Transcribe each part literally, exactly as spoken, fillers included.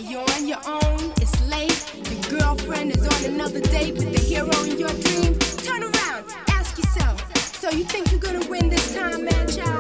you're on your own, it's late. Your girlfriend is on another date with the hero in your dream. Turn around, ask yourself, so you think you're gonna win this time, man, child?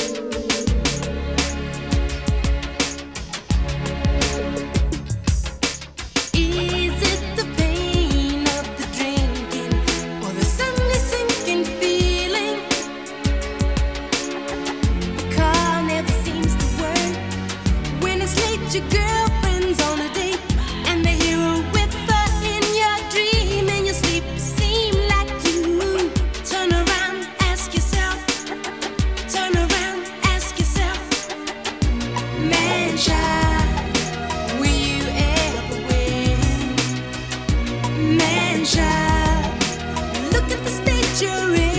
Your girlfriend's on a date, and the hero with her in your dream. In your sleep, seem like you. Turn around, ask yourself. Turn around, ask yourself. Man, child, will you ever win? Man, child, look at the state you're in.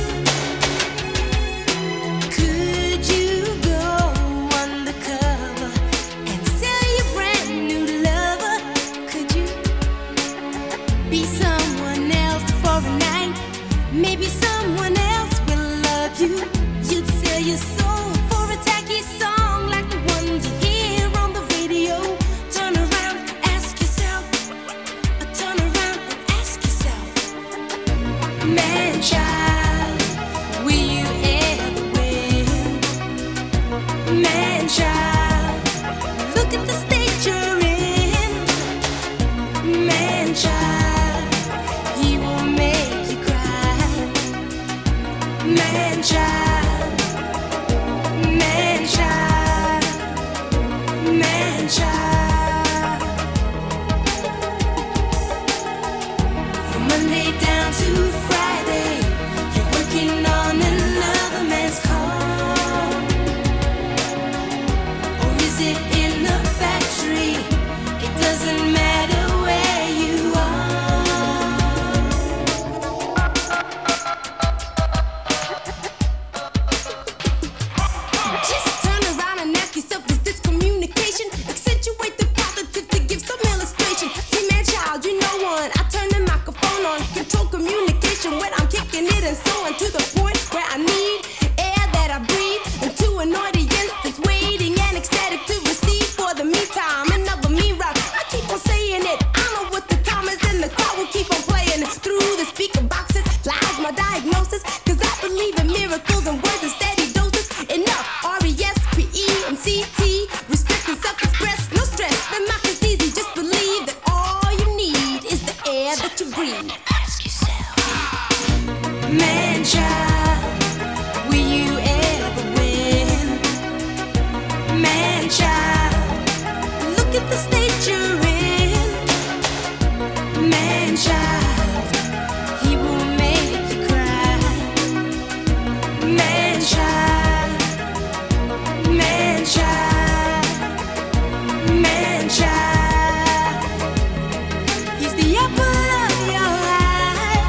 Be someone else for a night. Maybe someone else will love you. You'd sell your soul for a tacky song like the ones you hear on the radio. Turn around, ask yourself. Turn around and ask yourself. Man, child, will you ever win? Man, child, look at the state you're in. Man, child, man, child, man, child, man, child. From Monday down to Friday, you're working on another man's car. Or is it in the factory? It doesn't matter where you are. Just turn around and ask yourself, is this communication? Accentuate the positive to give some illustration. See, man, child, you know one. I turn the microphone on, control communication when I'm kicking it and so on, to the point where I need air that I breathe, and to an audience that's waiting and ecstatic to receive. For the meantime, another me rock. I keep on saying it. I know what the time is, and the crowd will keep on playing through the speaker boxes. Lies my diagnosis, cause I believe in miracles and words and steady doses. Enough, R E S P E M C T. Respect and self-express, no stress. The math is easy, just believe that all you need is the air that you breathe. Ask yourself, man, child, will you ever win? Man, child, look at the state you're in. Man, child, he will make you cry. Man, child, man, child, man, child, he's the apple of your eye.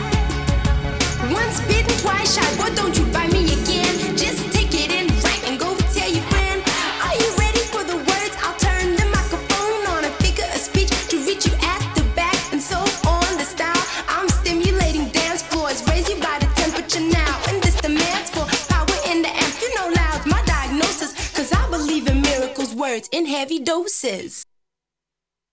Once bitten, twice shy. Boy, don't you buy me again. Just take it in right and go tell your friend. Are you ready for the words? I'll turn the microphone on and figure a speech to reach you at the back and so on. The style I'm stimulating dance floors, raise you by the temperature now, and this demands for power in the amp. You know loud's my diagnosis, cause I believe in miracles, words in heavy doses.